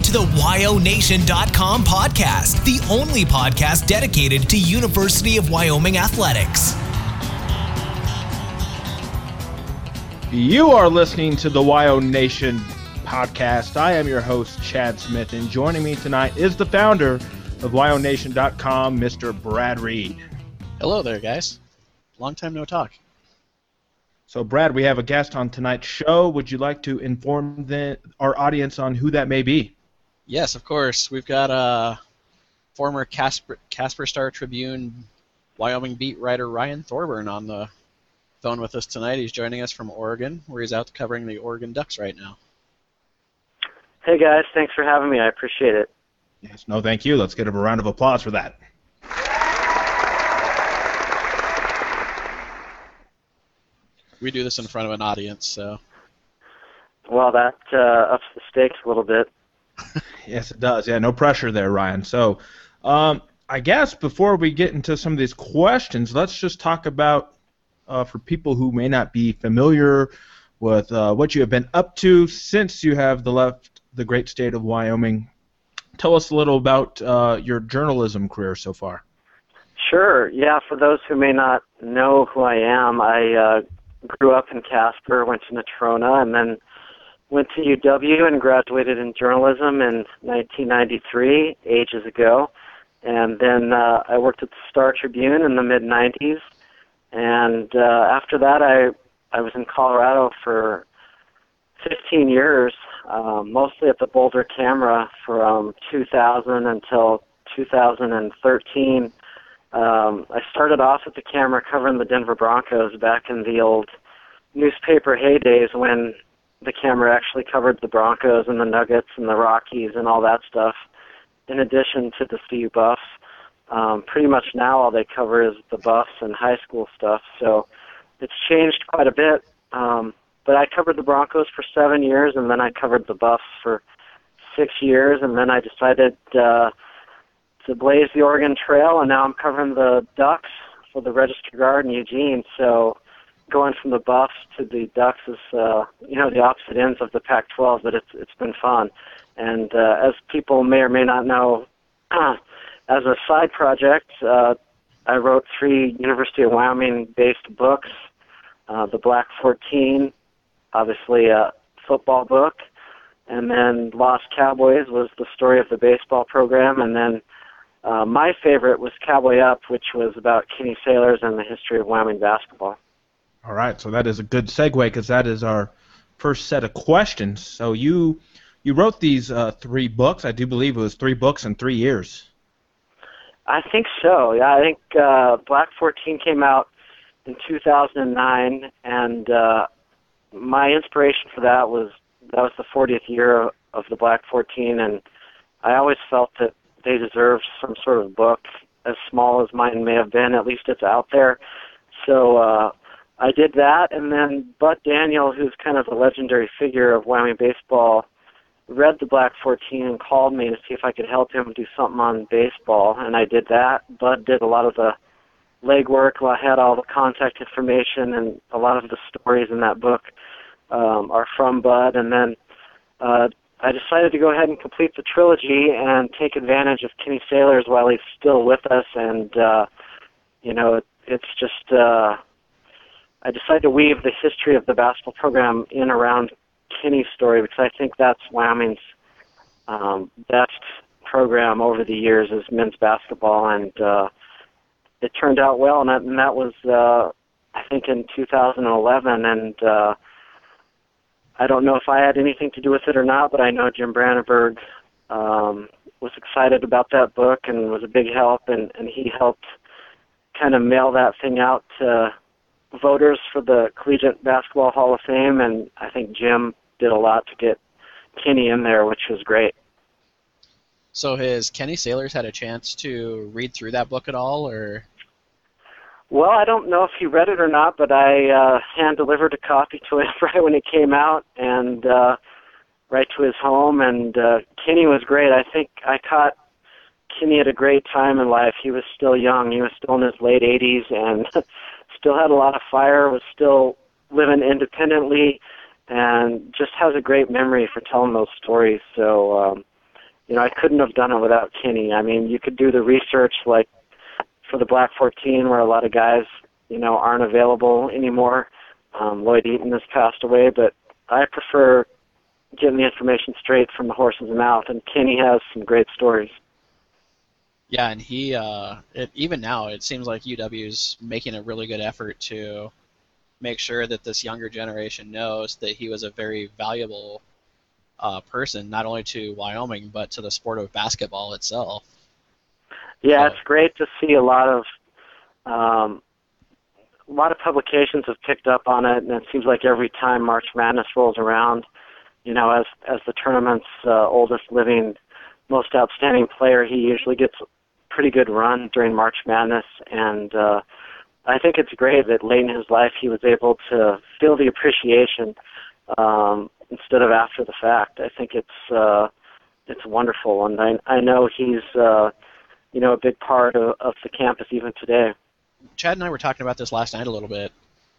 to the WyoNation.com podcast, the only podcast dedicated to University of Wyoming athletics. You are listening to the Wyo Nation podcast. I am your host, Chad Smith, and joining me tonight is the founder of WyoNation.com, Mr. Brad Reed. Hello there, guys. Long time no talk. So, Brad, we have a guest on tonight's show. Would you like to inform our audience on who that may be? Yes, of course. We've got former Casper Star Tribune Wyoming beat writer Ryan Thorburn on the phone with us tonight. He's joining us from Oregon, where he's out covering the Oregon Ducks right now. Hey, guys. Thanks for having me. I appreciate it. Yes, no, thank you. Let's get a round of applause for that. We do this in front of an audience, so. Well, that ups the stakes a little bit. Yes, it does. Yeah, no pressure there, Ryan. So, I guess before we get into some of these questions, let's just talk about, for people who may not be familiar with what you have been up to since you have left the great state of Wyoming. Tell us a little about your journalism career so far. Sure. Yeah, for those who may not know who I am, I grew up in Casper, went to Natrona, and then went to UW and graduated in journalism in 1993, ages ago. And then I worked at the Star Tribune in the mid-'90s. And after that, I was in Colorado for 15 years, mostly at the Boulder Camera from 2000 until 2013. I started off at the Camera covering the Denver Broncos back in the old newspaper heydays when the Camera actually covered the Broncos and the Nuggets and the Rockies and all that stuff, in addition to the CU Buffs. Pretty much now all they cover is the Buffs and high school stuff, so it's changed quite a bit. But I covered the Broncos for 7 years, and then I covered the Buffs for 6 years, and then I decided to blaze the Oregon Trail, and now I'm covering the Ducks for the Register Guard in Eugene. So going from the Buffs to the Ducks is, the opposite ends of the Pac-12, but it's been fun. And as people may or may not know, as a side project, I wrote 3 University of Wyoming-based books. The Black 14, obviously a football book, and then Lost Cowboys was the story of the baseball program, and then my favorite was Cowboy Up, which was about Kenny Sailors and the history of Wyoming basketball. All right, so that is a good segue because that is our first set of questions. So you wrote these 3 books. I do believe it was 3 books in 3 years. I think so. Yeah, I think Black 14 came out in 2009, and my inspiration for that was the 40th year of the Black 14, and I always felt that they deserved some sort of book, as small as mine may have been. At least it's out there. So I did that, and then Bud Daniel, who's kind of a legendary figure of Wyoming baseball, read the Black 14 and called me to see if I could help him do something on baseball, and I did that. Bud did a lot of the legwork. I had all the contact information, and a lot of the stories in that book are from Bud, and then I decided to go ahead and complete the trilogy and take advantage of Kenny Sailors while he's still with us, and it's just I decided to weave the history of the basketball program in around Kenny's story, because I think that's Wyoming's best program over the years is men's basketball, and it turned out well, and that was I think in 2011, and I don't know if I had anything to do with it or not, but I know Jim Brandenburg was excited about that book and was a big help, and he helped kind of mail that thing out to voters for the Collegiate Basketball Hall of Fame, and I think Jim did a lot to get Kenny in there, which was great. So has Kenny Sailors had a chance to read through that book at all, or? Well, I don't know if he read it or not, but I hand-delivered a copy to him right when it came out, and right to his home, and Kenny was great. I think I caught Kenny at a great time in life. He was still young. He was still in his late 80s and still had a lot of fire, was still living independently, and just has a great memory for telling those stories. So I couldn't have done it without Kenny. I mean, you could do the research like for the Black 14 where a lot of guys, aren't available anymore. Lloyd Eaton has passed away, but I prefer getting the information straight from the horse's mouth, and Kenny has some great stories. Yeah, and he, even now, it seems like UW's making a really good effort to make sure that this younger generation knows that he was a very valuable person, not only to Wyoming, but to the sport of basketball itself. Yeah, it's great to see a lot of publications have picked up on it, and it seems like every time March Madness rolls around, as the tournament's oldest living, most outstanding player, he usually gets a pretty good run during March Madness, and I think it's great that late in his life he was able to feel the appreciation instead of after the fact. I think it's wonderful, and I know he's a big part of the campus even today. Chad and I were talking about this last night a little bit.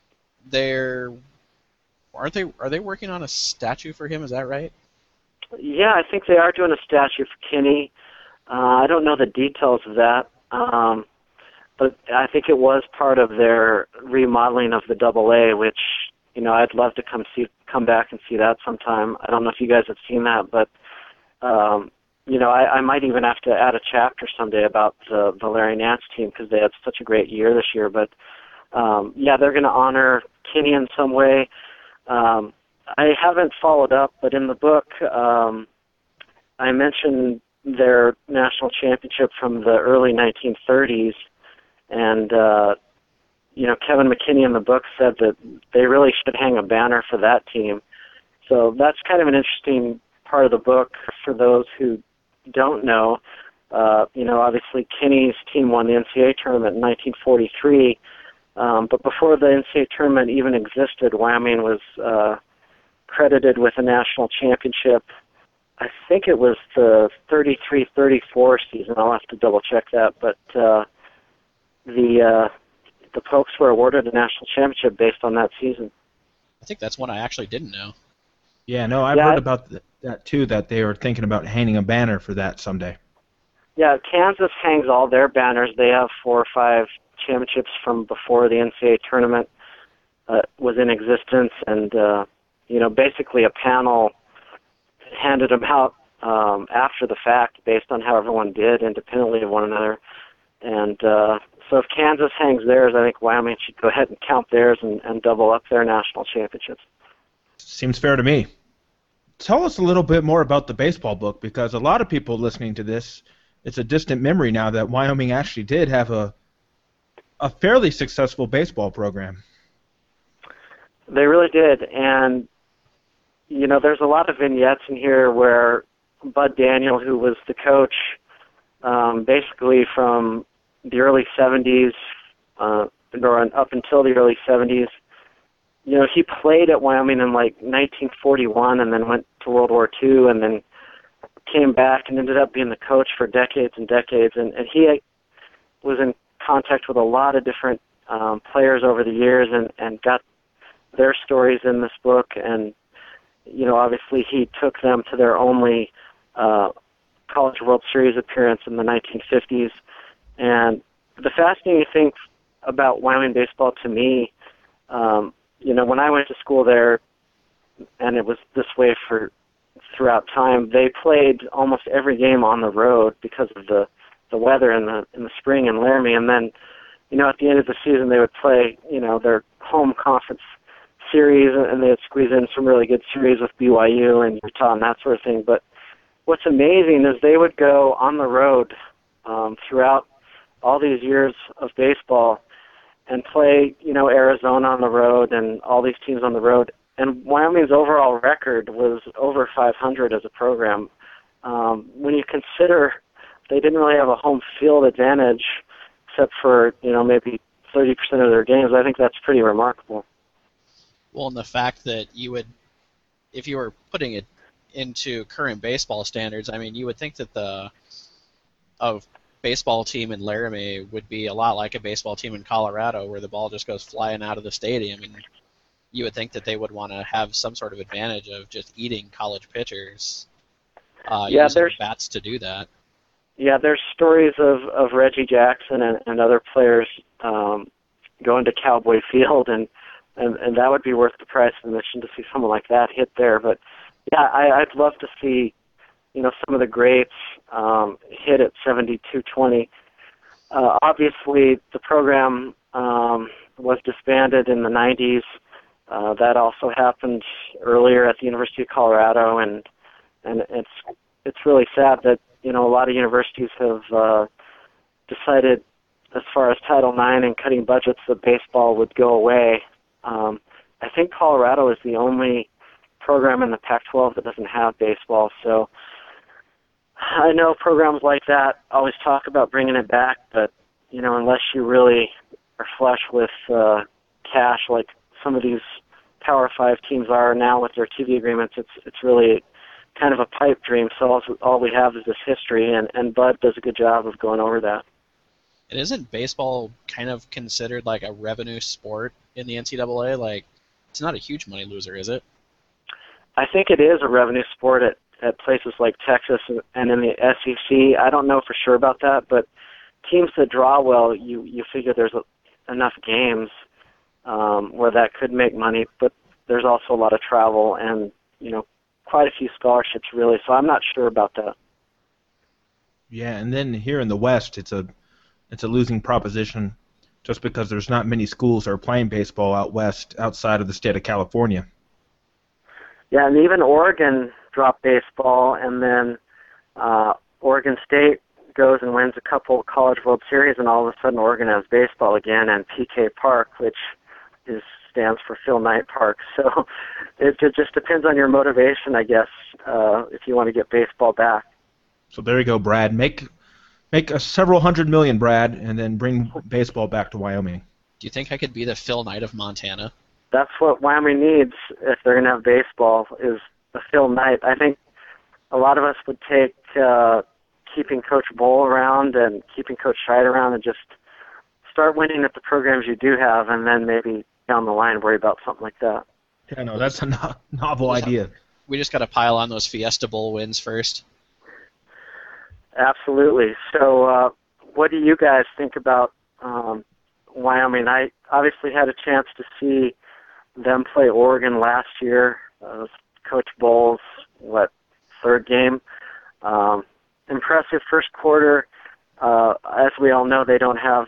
Are they working on a statue for him? Is that right? Yeah, I think they are doing a statue for Kenny. I don't know the details of that, but I think it was part of their remodeling of the AA, which I'd love to come back and see that sometime. I don't know if you guys have seen that, but I might even have to add a chapter someday about the Larry Nance team because they had such a great year this year. But they're going to honor Kenny in some way. I haven't followed up, but in the book, I mentioned their national championship from the early 1930s, and Kevin McKinney in the book said that they really should hang a banner for that team. So that's kind of an interesting part of the book for those who don't know. Obviously Kenny's team won the NCAA tournament in 1943, but before the NCAA tournament even existed, Wyoming was credited with a national championship. I think it was the 33-34 season. I'll have to double check that, but the Pokes were awarded a national championship based on that season. I think that's one I actually didn't know. Yeah, no, I've heard about that too, that they were thinking about hanging a banner for that someday. Yeah, Kansas hangs all their banners. They have 4 or 5 championships from before the NCAA tournament was in existence, and basically a panel handed them out after the fact based on how everyone did independently of one another. And so if Kansas hangs theirs, I think Wyoming should go ahead and count theirs and double up their national championships. Seems fair to me. Tell us a little bit more about the baseball book, because a lot of people listening to this, it's a distant memory now that Wyoming actually did have a fairly successful baseball program. They really did, and there's a lot of vignettes in here where Bud Daniel, who was the coach basically from the early 70s or up until the early 70s, he played at Wyoming in like 1941 and then went to World War II and then came back and ended up being the coach for decades and decades. And he was in contact with a lot of different players over the years and got their stories in this book. And, obviously he took them to their only College World Series appearance in the 1950s. And the fascinating thing about Wyoming baseball to me, when I went to school there, and it was this way throughout time, they played almost every game on the road because of the weather in the spring in Laramie, and then at the end of the season they would play their home conference series, and they would squeeze in some really good series with BYU and Utah and that sort of thing. But what's amazing is they would go on the road throughout all these years of baseball and play, Arizona on the road and all these teams on the road. And Wyoming's overall record was over 500 as a program. When you consider they didn't really have a home field advantage except for, maybe 30% of their games, I think that's pretty remarkable. Well, and the fact that if you were putting it into current baseball standards, I mean, you would think that a baseball team in Laramie would be a lot like a baseball team in Colorado where the ball just goes flying out of the stadium, and you would think that they would want to have some sort of advantage of just eating college pitchers. using the bats to do that. Yeah, there's stories of Reggie Jackson and other players going to Cowboy Field, and that would be worth the price of admission to see someone like that hit there. But yeah, I'd love to see, some of the greats hit at 72-20. Obviously, the program was disbanded in the 90s. That also happened earlier at the University of Colorado, and it's really sad that a lot of universities have decided, as far as Title IX and cutting budgets, that baseball would go away. I think Colorado is the only program in the Pac-12 that doesn't have baseball. So I know programs like that always talk about bringing it back, but unless you really are flush with cash, like some of these Power 5 teams are now with their TV agreements, it's really kind of a pipe dream. So all we have is this history, and Bud does a good job of going over that. And isn't baseball kind of considered like a revenue sport in the NCAA? Like, it's not a huge money loser, is it? I think it is a revenue sport at places like Texas and in the SEC. I don't know for sure about that, but teams that draw well, you figure there's enough games where that could make money, but there's also a lot of travel and, quite a few scholarships, really. So I'm not sure about that. Yeah, and then here in the West, it's a losing proposition just because there's not many schools that are playing baseball out west outside of the state of California. Yeah, and even Oregon dropped baseball, and then Oregon State goes and wins a couple College World Series, and all of a sudden Oregon has baseball again, and PK Park, which stands for Phil Knight Park. So it just depends on your motivation, I guess, if you want to get baseball back. So there you go, Brad. Make several $100 million, Brad, and then bring baseball back to Wyoming. Do you think I could be the Phil Knight of Montana? That's what Wyoming needs if they're going to have baseball, is a Phil Knight. I think a lot of us would take keeping Coach Bowl around and keeping Coach Scheid around and just start winning at the programs you do have, and then maybe down the line worry about something like that. Yeah, no, that's a novel idea. We just got to pile on those Fiesta Bowl wins first. Absolutely. So what do you guys think about Wyoming? I obviously had a chance to see them play Oregon last year. Coach Bowles, third game? Impressive first quarter. As we all know, they don't have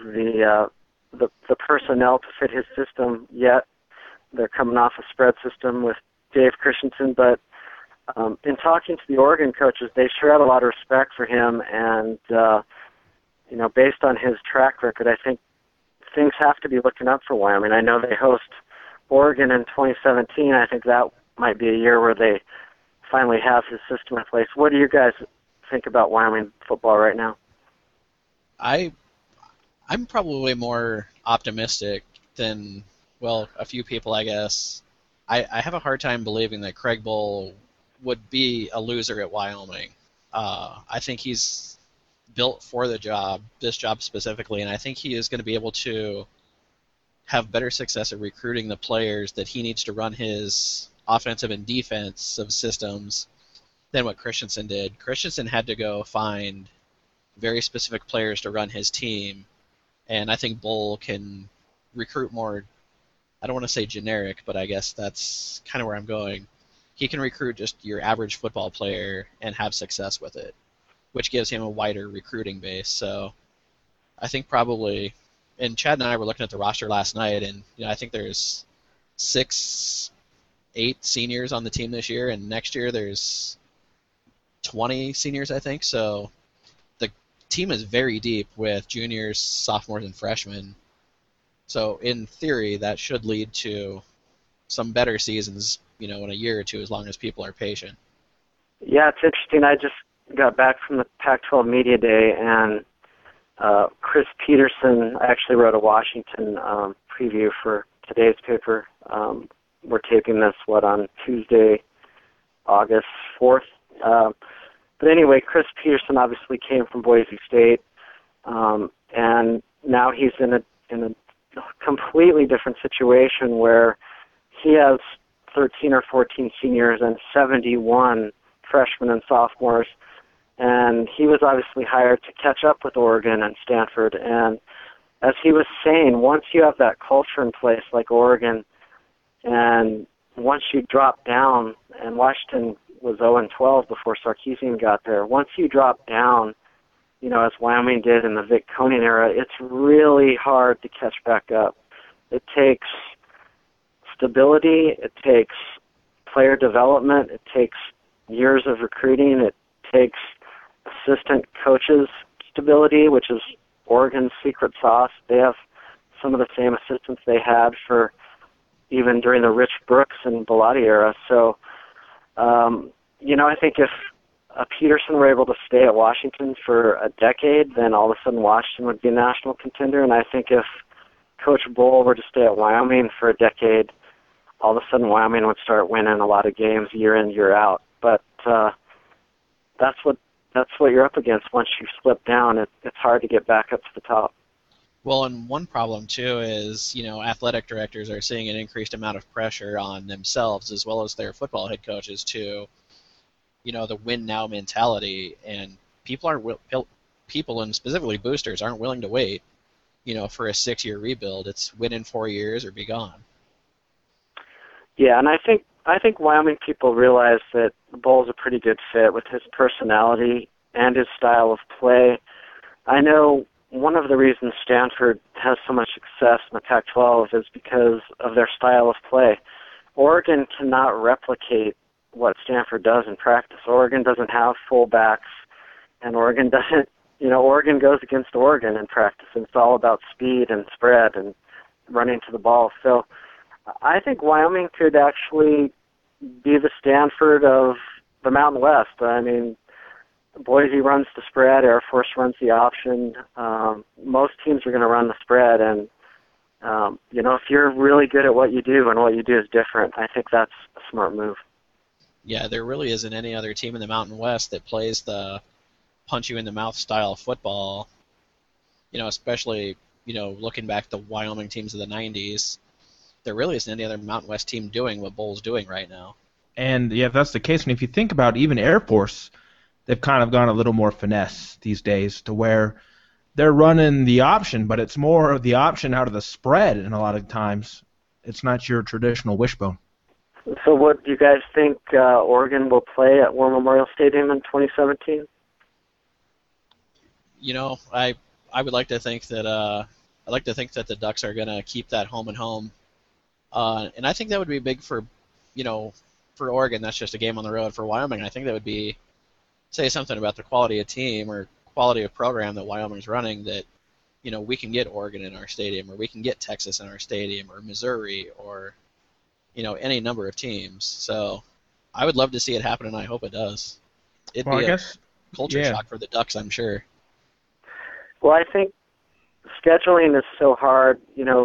the personnel to fit his system yet. They're coming off a spread system with Dave Christensen, but in talking to the Oregon coaches, they sure had a lot of respect for him, and based on his track record, I think things have to be looking up for Wyoming. I know they host Oregon in 2017. I think that might be a year where they finally have his system in place. What do you guys think about Wyoming football right now? I'm probably more optimistic than, a few people, I guess. I have a hard time believing that Craig Bohl would be a loser at Wyoming. I think he's built for this job specifically, and I think he is going to be able to have better success at recruiting the players that he needs to run his offensive and defensive systems than what Christensen did. Christensen had to go find very specific players to run his team, and I think Bohl can recruit more, I don't want to say generic, but I guess that's kind of where I'm going. He can recruit just your average football player and have success with it, which gives him a wider recruiting base. So I think probably, and Chad and I were looking at the roster last night, and I think there's 8 seniors on the team this year, and next year there's 20 seniors, I think. So the team is very deep with juniors, sophomores, and freshmen. So in theory, that should lead to some better seasons, in a year or two, as long as people are patient. Yeah, it's interesting. I just got back from the Pac-12 Media Day, and Chris Peterson actually wrote a Washington preview for today's paper. We're taping this, on Tuesday, August 4th. But anyway, Chris Peterson obviously came from Boise State, and now he's in a completely different situation where he has 13 or 14 seniors and 71 freshmen and sophomores. And he was obviously hired to catch up with Oregon and Stanford. And as he was saying, once you have that culture in place like Oregon, and once you drop down, and Washington was 0-12 before Sarkisian got there, once you drop down, as Wyoming did in the Vic Koenig era, it's really hard to catch back up. It takes stability, it takes player development, it takes years of recruiting, it takes assistant coaches' stability, which is Oregon's secret sauce. They have some of the same assistants they had for even during the Rich Brooks and Bellotti era. So, I think if Peterson were able to stay at Washington for a decade, then all of a sudden Washington would be a national contender. And I think if Coach Bohl were to stay at Wyoming for a decade, all of a sudden Wyoming would start winning a lot of games year in, year out. But that's what you're up against once you slip down. It's hard to get back up to the top. Well, and one problem, too, is, athletic directors are seeing an increased amount of pressure on themselves as well as their football head coaches to, the win-now mentality. And people, and specifically boosters, aren't willing to wait, for a 6-year rebuild. It's win in 4 years or be gone. Yeah, and I think Wyoming people realize that Bohl's a pretty good fit with his personality and his style of play. I know one of the reasons Stanford has so much success in the Pac-12 is because of their style of play. Oregon cannot replicate what Stanford does in practice. Oregon doesn't have fullbacks, and Oregon doesn't, Oregon goes against Oregon in practice, and it's all about speed and spread and running to the ball. So I think Wyoming could actually be the Stanford of the Mountain West. I mean, Boise runs the spread, Air Force runs the option. Most teams are going to run the spread, and if you're really good at what you do and what you do is different, I think that's a smart move. Yeah, there really isn't any other team in the Mountain West that plays the punch-you-in-the-mouth style of football, especially, looking back at the Wyoming teams of the 90s. There really isn't any other Mountain West team doing what Bohl's doing right now. And, yeah, if that's the case, and if you think about even Air Force, they've kind of gone a little more finesse these days to where they're running the option, but it's more of the option out of the spread, and a lot of times it's not your traditional wishbone. So what do you guys think Oregon will play at War Memorial Stadium in 2017? I would like to think that the Ducks are going to keep that home and home, and I think that would be big for Oregon. That's just a game on the road. For Wyoming, I think that would say something about the quality of team or quality of program that Wyoming's running, that we can get Oregon in our stadium, or we can get Texas in our stadium, or Missouri, or any number of teams. So I would love to see it happen, and I hope it does. It'd be a culture shock for the Ducks, I'm sure. Well, I think scheduling is so hard.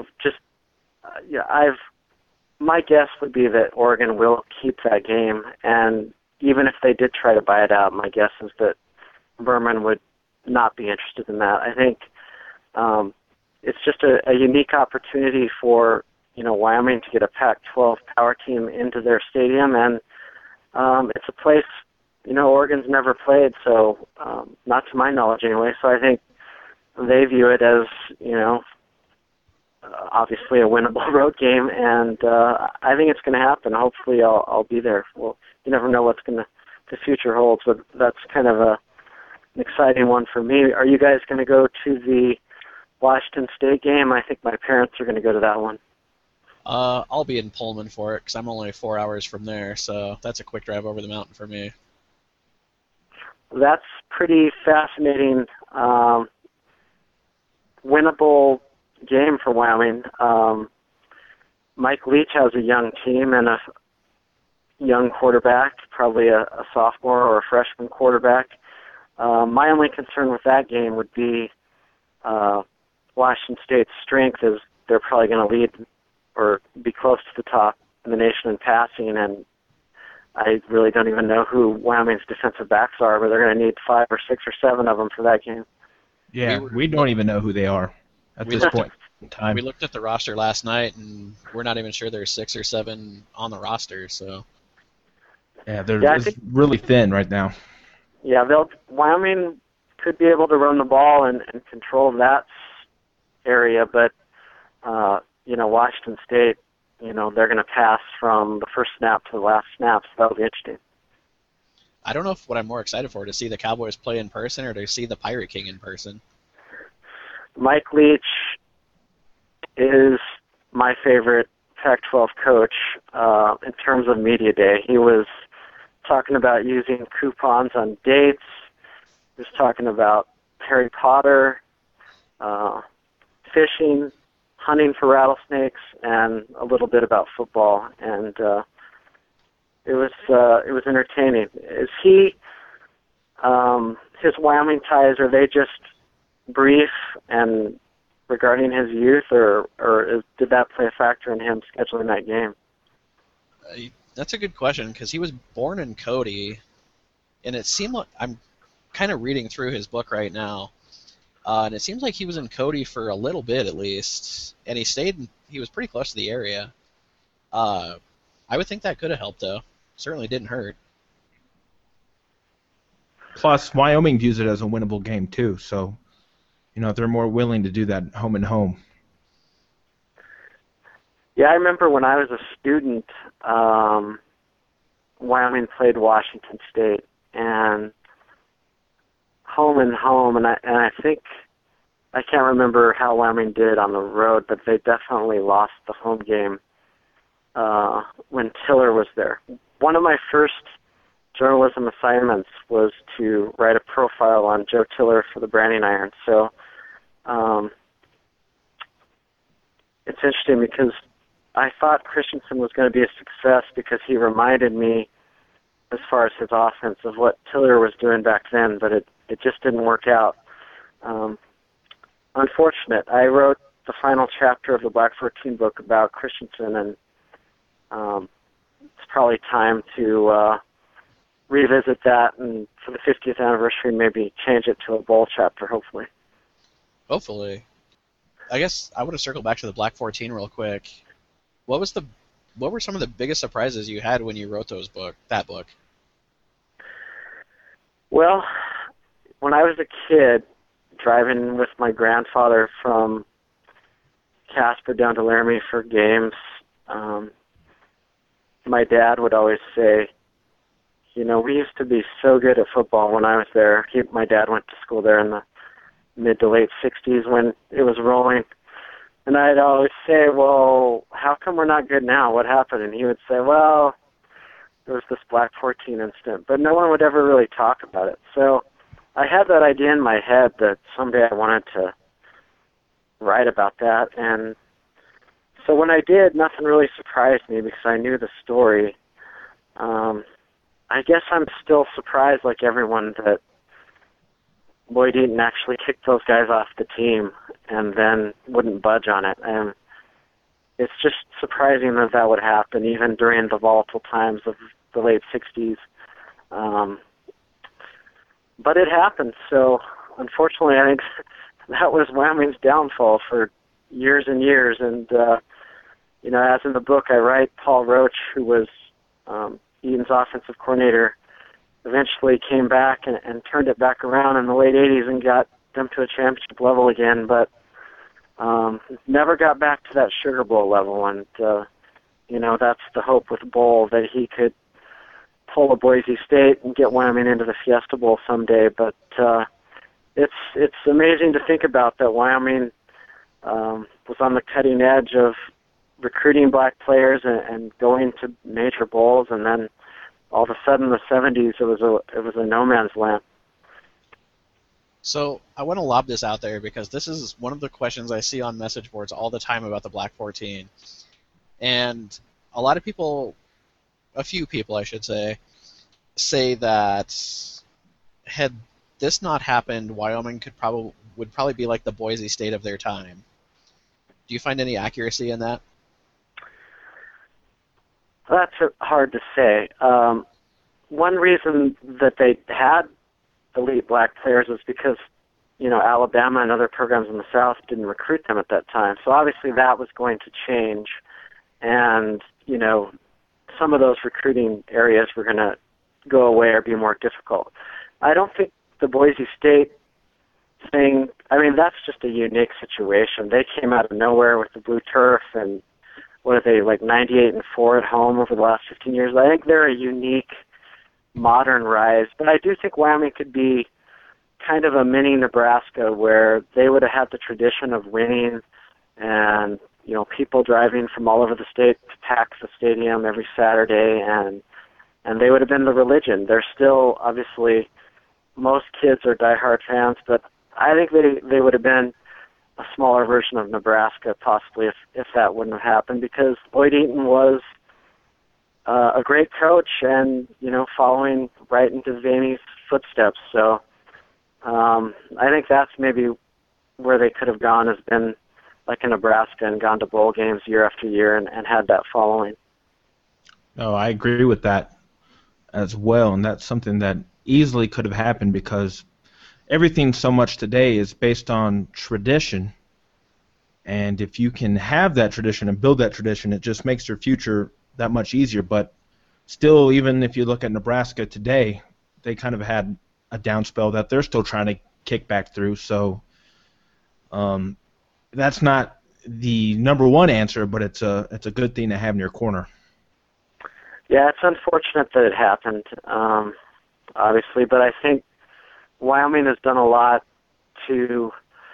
My guess would be that Oregon will keep that game, and even if they did try to buy it out, my guess is that Berman would not be interested in that. I think it's just a unique opportunity for Wyoming to get a Pac-12 power team into their stadium, and it's a place Oregon's never played, so not to my knowledge anyway. So I think they view it as obviously a winnable road game, and I think it's going to happen. Hopefully, I'll be there. Well, you never know what the future holds, but that's kind of an exciting one for me. Are you guys going to go to the Washington State game? I think my parents are going to go to that one. I'll be in Pullman for it because I'm only 4 hours from there, so that's a quick drive over the mountain for me. That's pretty fascinating. Winnable game for Wyoming. Mike Leach has a young team and a young quarterback, probably a sophomore or a freshman quarterback. My only concern with that game would be Washington State's strength is they're probably going to lead or be close to the top in the nation in passing, and I really don't even know who Wyoming's defensive backs are, but they're going to need 5 or 6 or 7 of them for that game. Yeah, we don't even know who they are at this point in time. We looked at the roster last night, and we're not even sure there's 6 or 7 on the roster. So Yeah, they're Yeah, I it's think really thin right now. yeah, Wyoming could be able to run the ball and control that area, but Washington State, they're going to pass from the first snap to the last snap, so that'll be interesting. I don't know what I'm more excited for, to see the Cowboys play in person or to see the Pirate King in person. Mike Leach is my favorite Pac-12 coach in terms of media day. He was talking about using coupons on dates. He was talking about Harry Potter, fishing, hunting for rattlesnakes, and a little bit about football. And it was entertaining. Is he his Wyoming ties, are they just brief and regarding his youth, or did that play a factor in him scheduling that game? That's a good question, because he was born in Cody, and it seemed like, I'm kind of reading through his book right now, and it seems like he was in Cody for a little bit at least, and he was pretty close to the area. I would think that could have helped, though. Certainly didn't hurt. Plus, Wyoming views it as a winnable game too, so they're more willing to do that home and home. Yeah, I remember when I was a student, Wyoming played Washington State, and home and home, and I think, I can't remember how Wyoming did on the road, but they definitely lost the home game when Tiller was there. One of my first journalism assignments was to write a profile on Joe Tiller for the Branding Iron. So it's interesting because I thought Christensen was going to be a success because he reminded me, as far as his offense, of what Tiller was doing back then, but it just didn't work out. Unfortunate. I wrote the final chapter of the Black 14 book about Christensen, and it's probably time to revisit that, and for the 50th anniversary, maybe change it to a bowl chapter, hopefully. Hopefully. I guess I want to circle back to the Black 14 real quick. What were some of the biggest surprises you had when you wrote that book? Well, when I was a kid, driving with my grandfather from Casper down to Laramie for games, my dad would always say, we used to be so good at football when I was there. My dad went to school there in the mid to late 60s when it was rolling. And I'd always say, well, how come we're not good now? What happened? And he would say, well, there was this Black 14 incident. But no one would ever really talk about it. So I had that idea in my head that someday I wanted to write about that. And so when I did, nothing really surprised me because I knew the story. I guess I'm still surprised, like everyone, that Lloyd Eaton actually kicked those guys off the team and then wouldn't budge on it. And it's just surprising that that would happen, even during the volatile times of the late 60s. But it happened, so unfortunately I think that was Wyoming's downfall for years and years. And, as in the book I write, Paul Roach, who was Eaton's offensive coordinator, eventually came back and turned it back around in the late 80s and got them to a championship level again, but never got back to that Sugar Bowl level. And, that's the hope with Bowl, that he could pull a Boise State and get Wyoming into the Fiesta Bowl someday. But it's amazing to think about that Wyoming was on the cutting edge of recruiting black players and going to major bowls, and then all of a sudden in the 70s it was a no man's land. So I want to lob this out there because this is one of the questions I see on message boards all the time about the Black 14. And a lot of people, a few people I should say that had this not happened, Wyoming would probably be like the Boise State of their time. Do you find any accuracy in that? That's hard to say. One reason that they had elite black players was because, Alabama and other programs in the South didn't recruit them at that time. So obviously that was going to change. And, some of those recruiting areas were going to go away or be more difficult. I don't think the Boise State thing, I mean, that's just a unique situation. They came out of nowhere with the blue turf, and what are they, like 98-4 at home over the last 15 years? I think they're a unique modern rise, but I do think Wyoming could be kind of a mini Nebraska where they would have had the tradition of winning and, you know, people driving from all over the state to pack the stadium every Saturday, and they would have been the religion. They're still, obviously, most kids are diehard fans, but I think they would have been a smaller version of Nebraska possibly if that wouldn't have happened, because Lloyd Eaton was a great coach and, you know, following right into Vaney's footsteps. So I think that's maybe where they could have gone, has been like in Nebraska and gone to bowl games year after year and had that following. No, I agree with that as well, and that's something that easily could have happened because everything so much today is based on tradition, and if you can have that tradition and build that tradition, it just makes your future that much easier. But still, even if you look at Nebraska today, they kind of had a down spell that they're still trying to kick back through, so that's not the number one answer, but it's a good thing to have in your corner. Yeah, it's unfortunate that it happened, obviously, but I think Wyoming has done a lot to,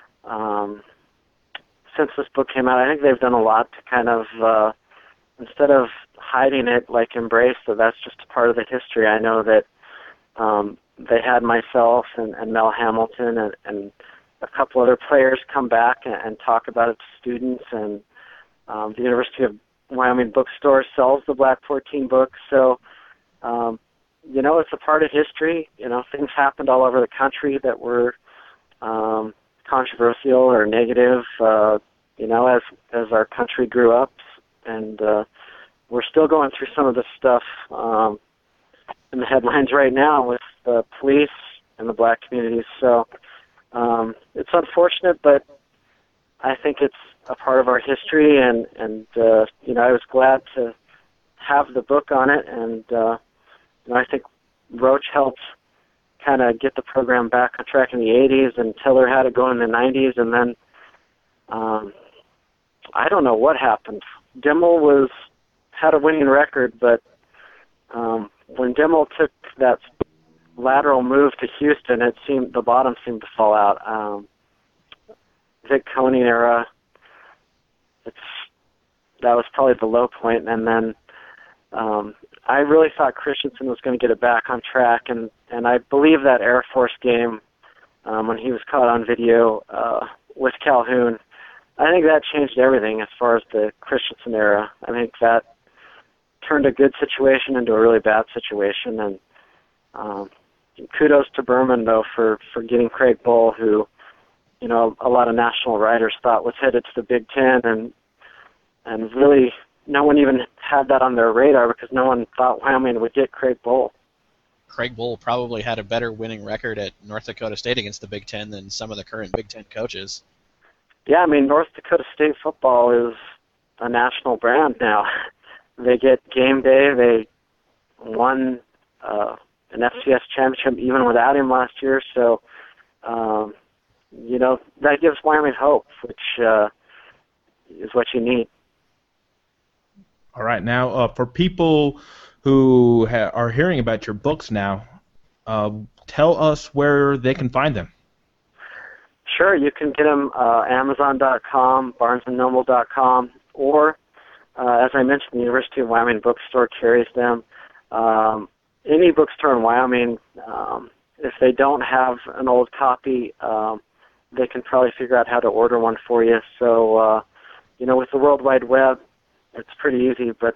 since this book came out, I think they've done a lot to kind of, instead of hiding it, like embrace that that's just a part of the history. I know that they had myself and Mel Hamilton and a couple other players come back and talk about it to students, and the University of Wyoming bookstore sells the Black 14 books, so you know, it's a part of history. You know, things happened all over the country that were controversial or negative, you know, as our country grew up, and we're still going through some of this stuff in the headlines right now with the police and the black communities, so it's unfortunate, but I think it's a part of our history, and you know, I was glad to have the book on it, and you know, I think Roach helped kind of get the program back on track in the 80s, and Tiller had it going in the 90s, and then I don't know what happened. Dimmel had a winning record, but when Dimmel took that lateral move to Houston, it seemed the bottom seemed to fall out. Vic Koenig era, that was probably the low point, and then I really thought Christensen was going to get it back on track, and I believe that Air Force game when he was caught on video with Calhoun, I think that changed everything as far as the Christensen era. I think that turned a good situation into a really bad situation, and kudos to Berman, though, for getting Craig Bull, who, you know, a lot of national writers thought was headed to the Big Ten, and really no one even had that on their radar because no one thought Wyoming would get Craig Bull. Craig Bull probably had a better winning record at North Dakota State against the Big Ten than some of the current Big Ten coaches. Yeah, I mean, North Dakota State football is a national brand now. They get game day. They won an FCS championship even without him last year. So, you know, that gives Wyoming hope, which is what you need. All right. Now, for people who are hearing about your books now, tell us where they can find them. Sure. You can get them Amazon.com, BarnesandNoble.com, or, as I mentioned, the University of Wyoming bookstore carries them. Any bookstore in Wyoming, if they don't have an old copy, they can probably figure out how to order one for you. So, you know, with the World Wide Web, it's pretty easy, but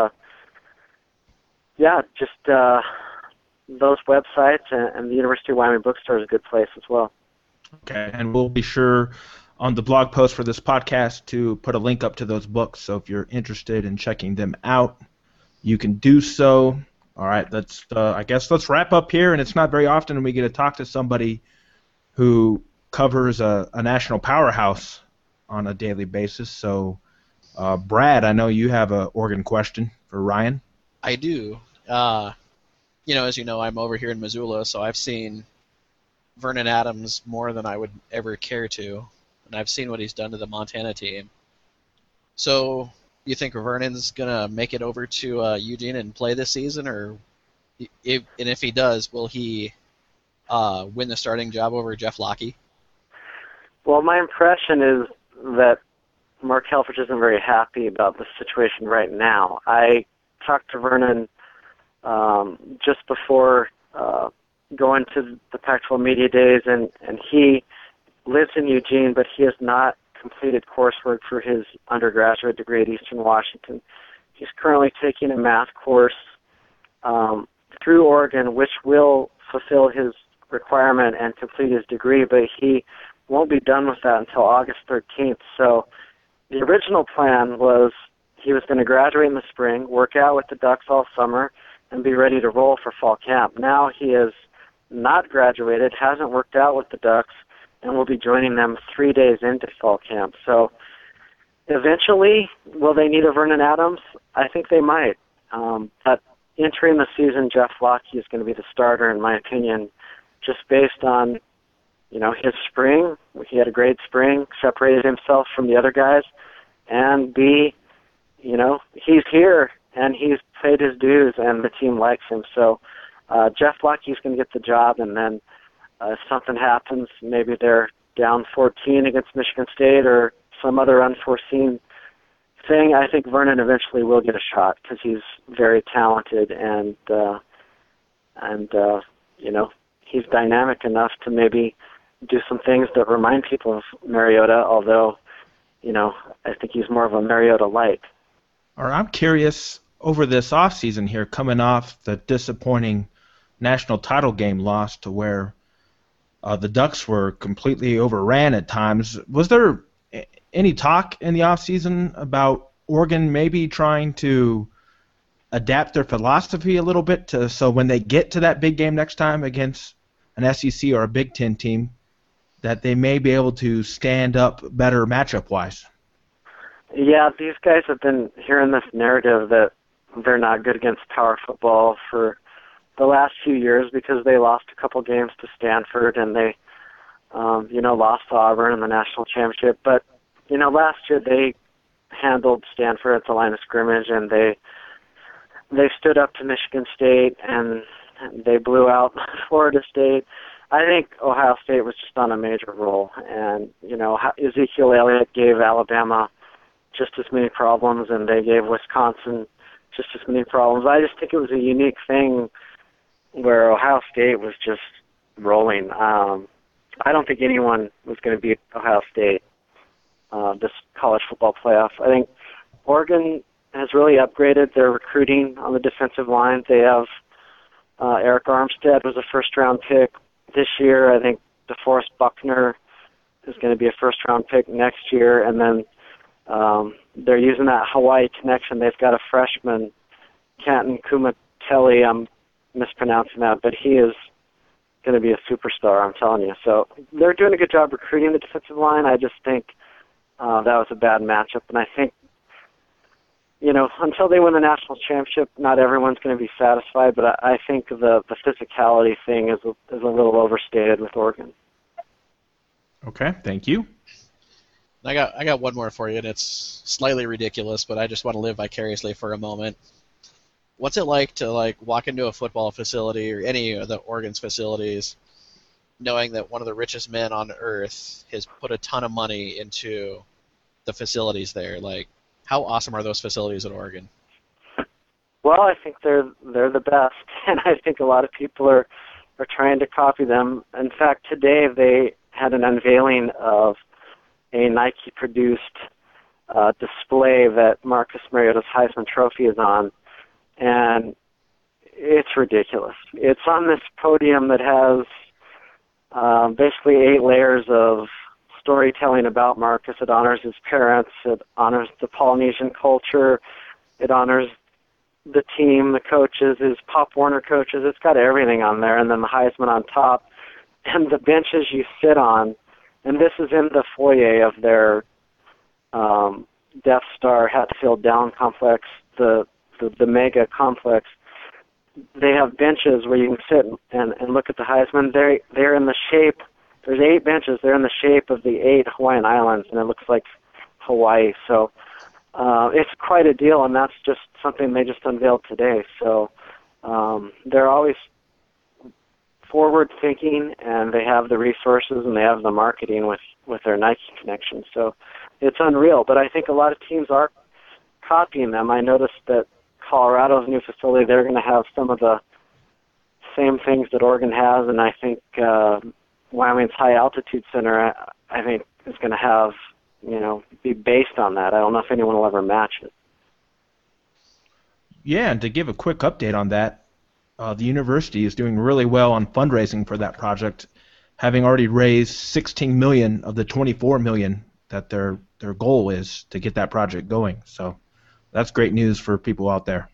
yeah, just those websites and the University of Wyoming bookstore is a good place as well. Okay, and we'll be sure on the blog post for this podcast to put a link up to those books, so if you're interested in checking them out, you can do so. All right, I guess let's wrap up here, and it's not very often we get to talk to somebody who covers a national powerhouse on a daily basis, so Brad, I know you have an Oregon question for Ryan. I do. As you know, I'm over here in Missoula, so I've seen Vernon Adams more than I would ever care to, and I've seen what he's done to the Montana team. So, you think Vernon's gonna make it over to Eugene and play this season, or if he does, will he win the starting job over Jeff Locke? Well, my impression is that Mark Helfrich isn't very happy about the situation right now. I talked to Vernon just before going to the Pac-12 Media Days, and he lives in Eugene, but he has not completed coursework for his undergraduate degree at Eastern Washington. He's currently taking a math course through Oregon, which will fulfill his requirement and complete his degree, but he won't be done with that until August 13th. So the original plan was he was going to graduate in the spring, work out with the Ducks all summer, and be ready to roll for fall camp. Now he has not graduated, hasn't worked out with the Ducks, and will be joining them 3 days into fall camp. So eventually, will they need a Vernon Adams? I think they might. But entering the season, Jeff Locke is going to be the starter, in my opinion, just based on, his spring. He had a great spring, separated himself from the other guys, and B, he's here, and he's paid his dues, and the team likes him. So Jeff Locke is going to get the job, and then if something happens, maybe they're down 14 against Michigan State or some other unforeseen thing, I think Vernon eventually will get a shot because he's very talented and he's dynamic enough to maybe do some things that remind people of Mariota, although, I think he's more of a Mariota light. Or I'm curious, over this offseason here, coming off the disappointing national title game loss to where the Ducks were completely overran at times, was there any talk in the offseason about Oregon maybe trying to adapt their philosophy a little bit so when they get to that big game next time against an SEC or a Big Ten team, that they may be able to stand up better matchup-wise? Yeah, these guys have been hearing this narrative that they're not good against power football for the last few years because they lost a couple games to Stanford and they, lost to Auburn in the national championship. But, last year they handled Stanford at the line of scrimmage and they stood up to Michigan State and they blew out Florida State. I think Ohio State was just on a major roll. And, Ezekiel Elliott gave Alabama just as many problems and they gave Wisconsin just as many problems. I just think it was a unique thing where Ohio State was just rolling. I don't think anyone was going to beat Ohio State this college football playoff. I think Oregon has really upgraded their recruiting on the defensive line. They have Eric Armstead was a first-round pick this year. I think DeForest Buckner is going to be a first-round pick next year. And then they're using that Hawaii connection. They've got a freshman, Canton Kumatelli. I'm mispronouncing that, but he is going to be a superstar, I'm telling you. So they're doing a good job recruiting the defensive line. I just think that was a bad matchup. And I think, until they win the national championship, not everyone's going to be satisfied, but I think the physicality thing is a little overstated with Oregon. Okay, thank you. I got one more for you, and it's slightly ridiculous, but I just want to live vicariously for a moment. What's it like to walk into a football facility or any of the Oregon's facilities, knowing that one of the richest men on earth has put a ton of money into the facilities there? How awesome are those facilities at Oregon? Well, I think they're the best, and I think a lot of people are trying to copy them. In fact, today they had an unveiling of a Nike-produced display that Marcus Mariota's Heisman Trophy is on, and it's ridiculous. It's on this podium that has basically 8 layers of storytelling about Marcus. It honors his parents. It honors the Polynesian culture. It honors the team, the coaches, his Pop Warner coaches. It's got everything on there, and then the Heisman on top. And the benches you sit on, and this is in the foyer of their Death Star Hatfield Down complex. The the mega complex, they have benches where you can sit and look at the Heisman. They're in the shape. There's 8 benches. They're in the shape of the 8 Hawaiian Islands, and it looks like Hawaii. So it's quite a deal, and that's just something they just unveiled today. So they're always forward-thinking, and they have the resources and they have the marketing with their Nike connection. So it's unreal. But I think a lot of teams are copying them. I noticed that Colorado's new facility, they're going to have some of the same things that Oregon has, and I think Wyoming's High Altitude Center, I think, is going to have, be based on that. I don't know if anyone will ever match it. Yeah, and to give a quick update on that, the university is doing really well on fundraising for that project, having already raised $16 million of the $24 million that their goal is to get that project going. So that's great news for people out there.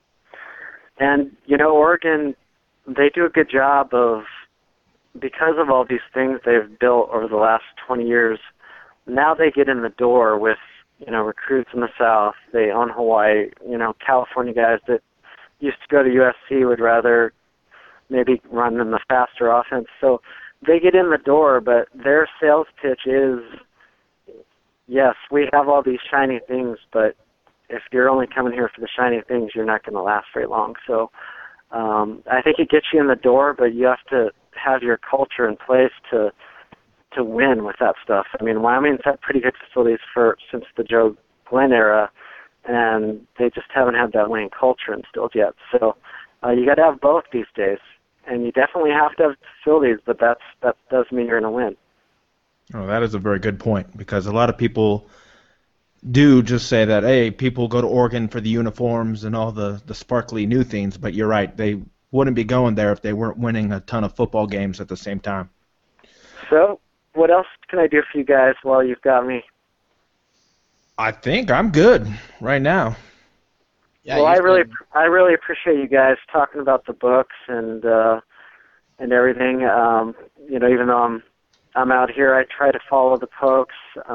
And, Oregon, they do a good job of, because of all these things they've built over the last 20 years, now they get in the door with, recruits in the South. They own Hawaii. California guys that used to go to USC would rather maybe run in the faster offense. So they get in the door, but their sales pitch is, yes, we have all these shiny things, but if you're only coming here for the shiny things, you're not going to last very long. So I think it gets you in the door, but you have to have your culture in place to win with that stuff. I mean, Wyoming's had pretty good facilities since the Joe Glenn era, and they just haven't had that winning culture instilled yet. So you got to have both these days, and you definitely have to have facilities, but that does mean you're going to win. Oh, that is a very good point, because a lot of people do just say that, hey, people go to Oregon for the uniforms and all the sparkly new things, but you're right, they wouldn't be going there if they weren't winning a ton of football games at the same time. So, what else can I do for you guys while you've got me? I think I'm good right now. Yeah, well, I really appreciate you guys talking about the books and everything. Even though I'm out here, I try to follow the Pokes.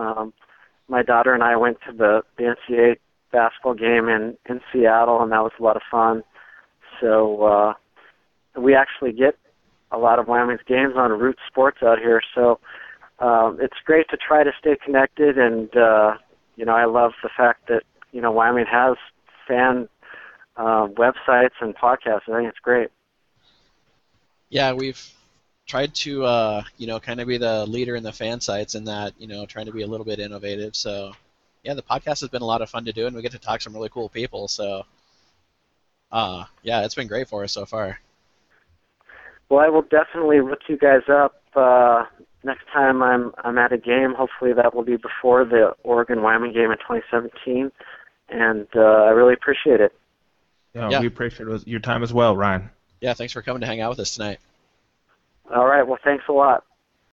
My daughter and I went to the NCAA basketball game in Seattle, and that was a lot of fun. So we actually get a lot of Wyoming's games on Root Sports out here. So it's great to try to stay connected, and I love the fact that Wyoming has fan websites and podcasts. I think it's great. Yeah, we've tried to kind of be the leader in the fan sites and that, trying to be a little bit innovative. So yeah, the podcast has been a lot of fun to do, and we get to talk to some really cool people. So it's been great for us so far. Well, I will definitely look you guys up next time I'm at a game. Hopefully that will be before the Oregon-Wyoming game in 2017, and I really appreciate it. Yeah, we appreciate your time as well, Ryan. Yeah, thanks for coming to hang out with us tonight. All right, well, thanks a lot.